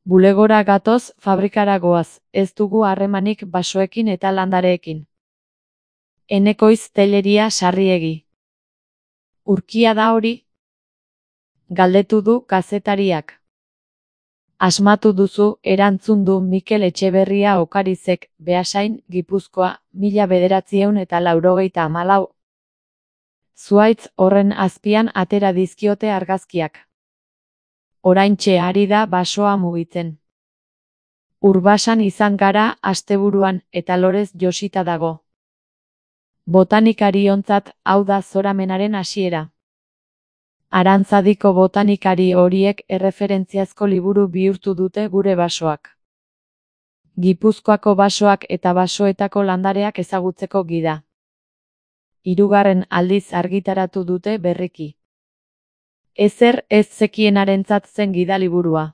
Bulegora gatoz, fabrikara goaz, ez dugu harremanik basoekin eta landareekin. Enekoiz Telleria Sarriegi. Urkia da hori? Galdetu du kazetariak. Asmatu duzu, erantzun du Mikel Etxeberria Okarizek, Beasain, Gipuzkoa, 1984. Zuhaitz horren azpian atera dizkiote argazkiak. Oraintxe ari da basoa mugitzen. Urbasan izan gara asteburuan eta lorez josita dago. Botanikariontzat hau da zoramenaren hasiera. Arantzadiko botanikari horiek erreferentziazko liburu bihurtu dute gure basoak. Gipuzkoako basoak eta basoetako landareak ezagutzeko gida. 3. aldiz argitaratu dute berriki. Ezer ez zekienarentzat zen gidaliburua.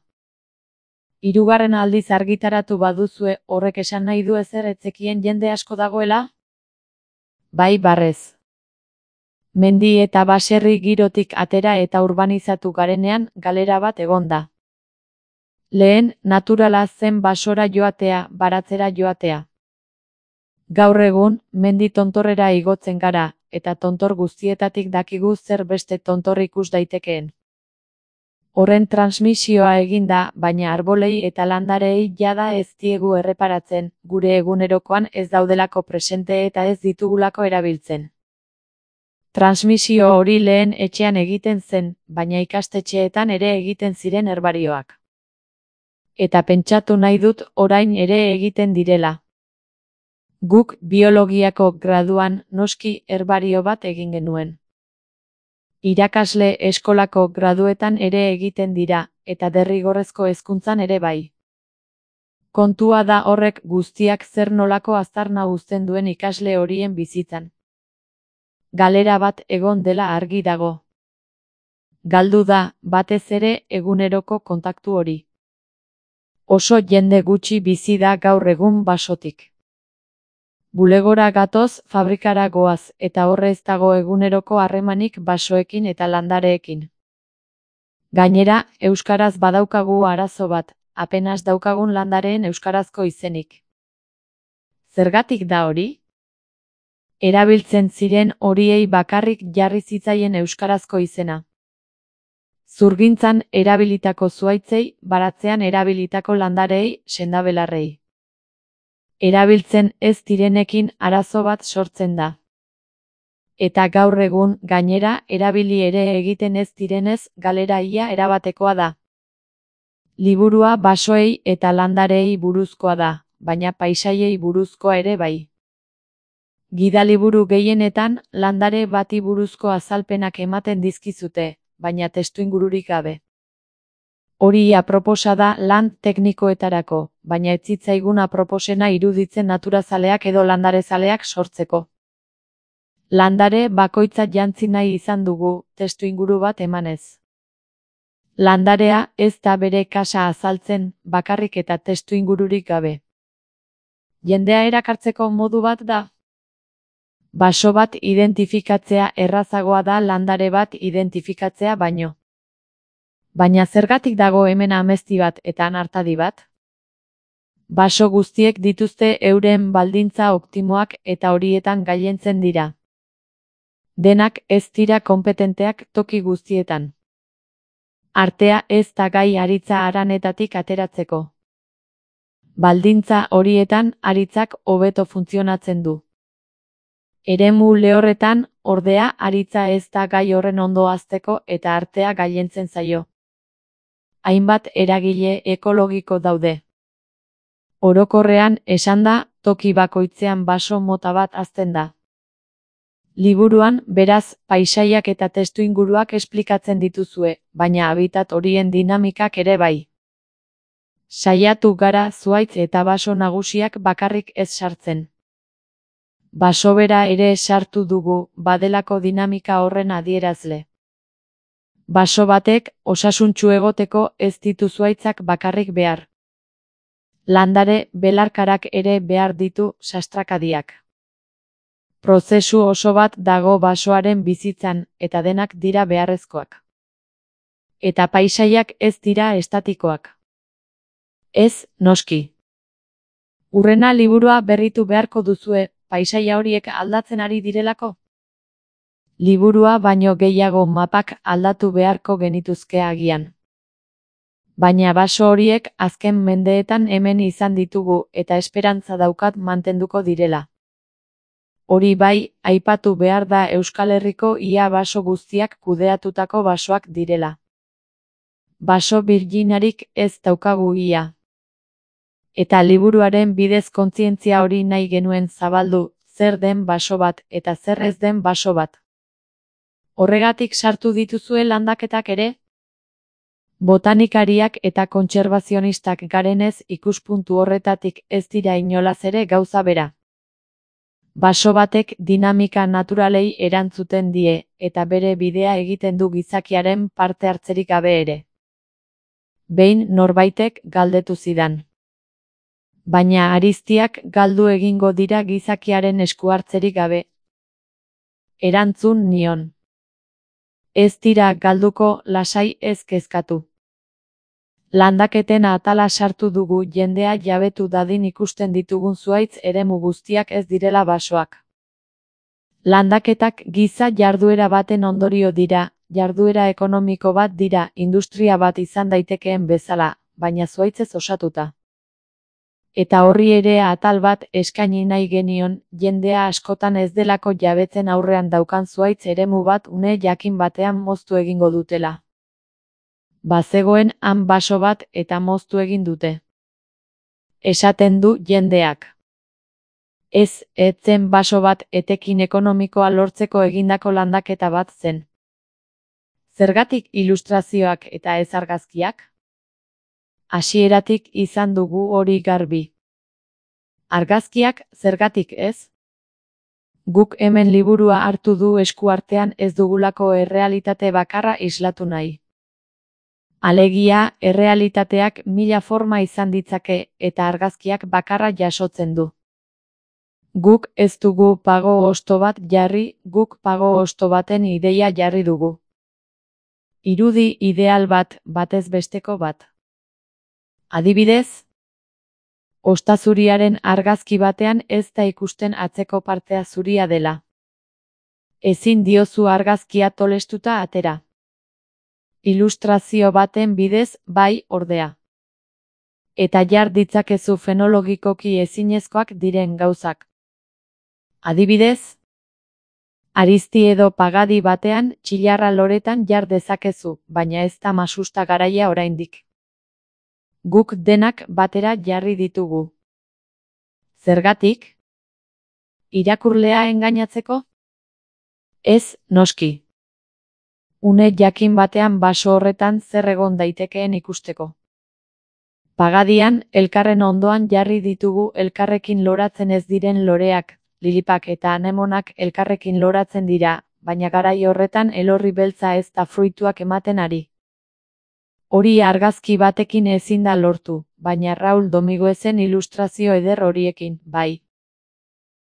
3. aldiz argitaratu baduzue horrek esan nahi du ezer ez zekien jende asko dagoela? Bai barrez. Mendi eta baserri girotik atera eta urbanizatu garenean galera bat egonda. Lehen, naturala zen basora joatea, baratzera joatea. Gaur egun, mendi tontorrera igotzen gara, eta tontor guztietatik dakigu zer beste tontor ikus daitekeen. Horren transmisioa egin da, baina arbolei eta landarei jada ez diegu erreparatzen, gure egunerokoan ez daudelako presente eta ez ditugulako erabiltzen. Transmisio hori lehen etxean egiten zen, baina ikastetxeetan ere egiten ziren herbarioak. Eta pentsatu nahi dut orain ere egiten direla. Guk biologiako graduan noski herbario bat egin genuen. Irakasle eskolako graduetan ere egiten dira, eta derrigorrezko hezkuntzan ere bai. Kontua da horrek guztiak zer nolako aztarna uzten duen ikasle horien bizitzan. Galera bat egon dela argi dago. Galdu da, batez ere eguneroko kontaktu hori. Oso jende gutxi bizi da gaur egun basotik. Bulegora gatoz, fabrikara goaz, eta horre ez dago eguneroko harremanik basoekin eta landareekin. Gainera, euskaraz badaukagu arazo bat, apenas daukagun landareen euskarazko izenik. Zergatik da hori? Erabiltzen ziren horiei bakarrik jarri zitzaien euskarazko izena. Zurgintzan erabilitako zuhaitzei, baratzean erabilitako landarei, sendabelarrei. Erabiltzen ez direnekin arazo bat sortzen da. Eta gaur egun, gainera, erabili ere egiten ez direnez, galera ia erabatekoa da. Liburua basoei eta landarei buruzkoa da, baina paisaiei buruzkoa ere bai. Gidaliburu gehienetan, landare bati buruzko azalpenak ematen dizkizute, baina testuingururik gabe. Hori aproposa da lan teknikoetarako, baina ez zitzaigun aproposena iruditzen naturazaleak edo landarezaleak sortzeko. Landare bakoitza jantzi nahi izan dugu, testuinguru bat emanez. Landarea ez da bere kasa azaltzen, bakarrik eta testuingururik gabe. Jendea erakartzeko modu bat da? Baso bat identifikatzea errazagoa da landare bat identifikatzea baino. Baina zergatik dago hemen amezti bat eta han artadi bat? Baso guztiek dituzte euren baldintza optimoak eta horietan gailentzen dira. Denak ez dira konpetenteak toki guztietan. Artea ez da gai aritza haranetatik ateratzeko. Baldintza horietan aritzak hobeto funtzionatzen du. Eremu lehorretan, ordea, aritza ez da gai horren ondo hazteko eta artea gailentzen zaio. Hainbat eragile ekologiko daude. Orokorrean esanda, toki bakoitzean baso mota bat hazten da. Liburuan, beraz, paisaiak eta testuinguruak esplikatzen dituzue, baina habitat horien dinamikak ere bai. Saiatu gara zuhaitz eta baso nagusiak bakarrik ez sartzen. Basobera ere sartu dugu, badelako dinamika horren adierazle. Baso batek, osasuntsu egoteko ez ditu zuhaitzak bakarrik behar. Landare, belarkarak ere behar ditu sastrakadiak. Prozesu oso bat dago basoaren bizitzan, eta denak dira beharrezkoak. Eta paisaiak ez dira estatikoak. Ez, noski. Hurrena liburua berritu beharko duzue, paisaia horiek aldatzen ari direlako? Liburua baino gehiago mapak aldatu beharko genituzke agian. Baina baso horiek azken mendeetan hemen izan ditugu eta esperantza daukat mantenduko direla. Hori bai, aipatu behar da Euskal Herriko ia baso guztiak kudeatutako basoak direla. Baso birjinarik ez daukagu ia. Eta liburuaren bidez kontzientzia hori nahi genuen zabaldu, zer den baso bat eta zer ez den baso bat. Horregatik sartu dituzue landaketak ere? Botanikariak eta kontserbazionistak garenez ikuspuntu horretatik ez dira inolaz ere gauza bera. Baso batek dinamika naturalei erantzuten die, eta bere bidea egiten du gizakiaren parte hartzerik gabe ere. Behin norbaitek galdetu zidan. Baina ariztiak galdu egingo dira gizakiaren esku hartzerik gabe. Erantzun nion. Ez dira galduko, lasai ez kezkatu. Landaketen atala sartu dugu jendea jabetu dadin ikusten ditugun zuhaitz eremu guztiak ez direla basoak. Landaketak giza jarduera baten ondorio dira, jarduera ekonomiko bat dira, industria bat izan daitekeen bezala, baina zuhaitzez osatuta. Eta horri ere atal bat eskaini nahi genion, jendea askotan ez delako jabetzen aurrean daukan zuhaitz eremu bat une jakin batean moztu egingo dutela. Bazegoen han baso bat eta moztu egin dute. Esaten du jendeak. Ez, ez zen baso bat etekin ekonomikoa lortzeko egindako landaketa bat zen. Zergatik ilustrazioak eta ez argazkiak? Hasieratik izan dugu hori garbi. Argazkiak zergatik ez? Guk hemen liburua hartu du eskuartean ez dugulako errealitate bakarra islatu nahi. Alegia, errealitateak mila forma izan ditzake eta argazkiak bakarra jasotzen du. Guk ez dugu pago hosto bat jarri, guk pago hosto baten ideia jarri dugu. Irudi ideal bat, batez besteko bat. Adibidez, hosta zuriaren argazki batean ez da ikusten atzeko partea zuria dela. Ezin diozu argazkia tolestuta atera. Ilustrazio baten bidez, bai, ordea. Eta jar ditzakezu fenologikoki ezinezkoak diren gauzak. Adibidez, arizti edo pagadi batean txilarra loretan jar dezakezu, baina ez da masusta garaia oraindik. Guk denak batera jarri ditugu. Zergatik? Irakurlea engainatzeko? Ez, noski. Une jakin batean baso horretan zer egon daitekeen ikusteko. Pagadian, elkarren ondoan jarri ditugu elkarrekin loratzen ez diren loreak, lilipak eta anemonak elkarrekin loratzen dira, baina garai horretan elorri beltza ez da fruituak ematen ari. Hori argazki batekin ezin da lortu, baina Raul Dominguezen ilustrazio eder horiekin, bai.